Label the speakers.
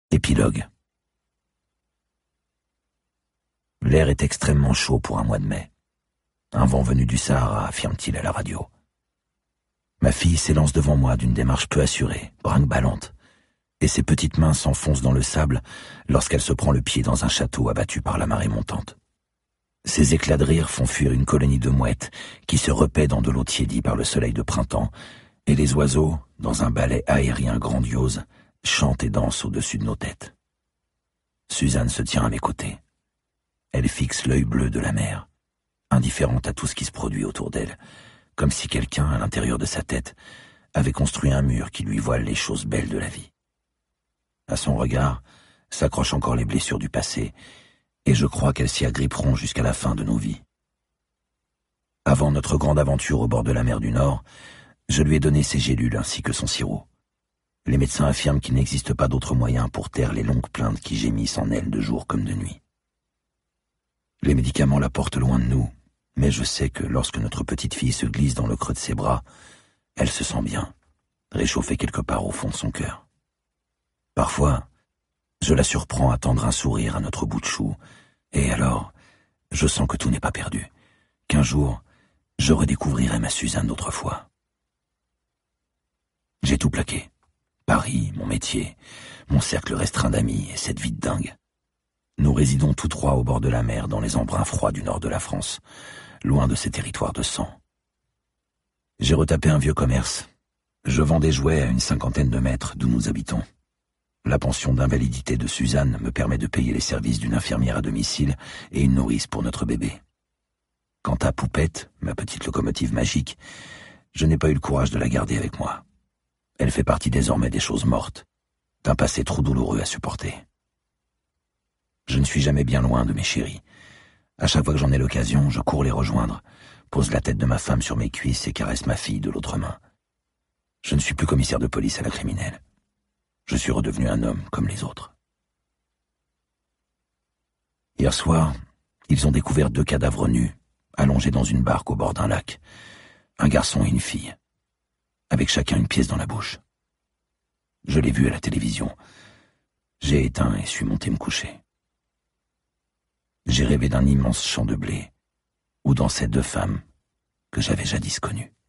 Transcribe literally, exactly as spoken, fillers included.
Speaker 1: Épilogue. L'air est extrêmement chaud pour un mois de mai. Un vent venu du Sahara, affirme-t-il à la radio. Ma fille s'élance devant moi d'une démarche peu assurée, brinque-ballante, et ses petites mains s'enfoncent dans le sable lorsqu'elle se prend le pied dans un château abattu par la marée montante. Ses éclats de rire font fuir une colonie de mouettes qui se repaient dans de l'eau tiédie par le soleil de printemps, et les oiseaux, dans un ballet aérien grandiose, chantent et dansent au-dessus de nos têtes. Suzanne se tient à mes côtés. Elle fixe l'œil bleu de la mer, indifférente à tout ce qui se produit autour d'elle, comme si quelqu'un, à l'intérieur de sa tête, avait construit un mur qui lui voile les choses belles de la vie. À son regard s'accrochent encore les blessures du passé, et je crois qu'elles s'y agripperont jusqu'à la fin de nos vies. Avant notre grande aventure au bord de la mer du Nord, je lui ai donné ses gélules ainsi que son sirop. Les médecins affirment qu'il n'existe pas d'autre moyen pour taire les longues plaintes qui gémissent en elle de jour comme de nuit. Les médicaments la portent loin de nous, mais je sais que lorsque notre petite fille se glisse dans le creux de ses bras, elle se sent bien, réchauffée quelque part au fond de son cœur. Parfois, je la surprends à tendre un sourire à notre bout de chou, et alors, je sens que tout n'est pas perdu, qu'un jour, je redécouvrirai ma Suzanne d'autrefois. J'ai tout plaqué. Paris, mon métier, mon cercle restreint d'amis et cette vie de dingue. Nous résidons tous trois au bord de la mer dans les embruns froids du nord de la France, loin de ces territoires de sang. J'ai retapé un vieux commerce. Je vends des jouets à une cinquantaine de mètres d'où nous habitons. La pension d'invalidité de Suzanne me permet de payer les services d'une infirmière à domicile et une nourrice pour notre bébé. Quant à Poupette, ma petite locomotive magique, je n'ai pas eu le courage de la garder avec moi. Elle fait partie désormais des choses mortes, d'un passé trop douloureux à supporter. Je ne suis jamais bien loin de mes chéris. À chaque fois que j'en ai l'occasion, je cours les rejoindre, pose la tête de ma femme sur mes cuisses et caresse ma fille de l'autre main. Je ne suis plus commissaire de police à la criminelle. Je suis redevenu un homme comme les autres. Hier soir, ils ont découvert deux cadavres nus, allongés dans une barque au bord d'un lac. Un garçon et une fille, avec chacun une pièce dans la bouche. Je l'ai vu à la télévision. J'ai éteint et suis monté me coucher. J'ai rêvé d'un immense champ de blé, où dansaient deux femmes que j'avais jadis connues.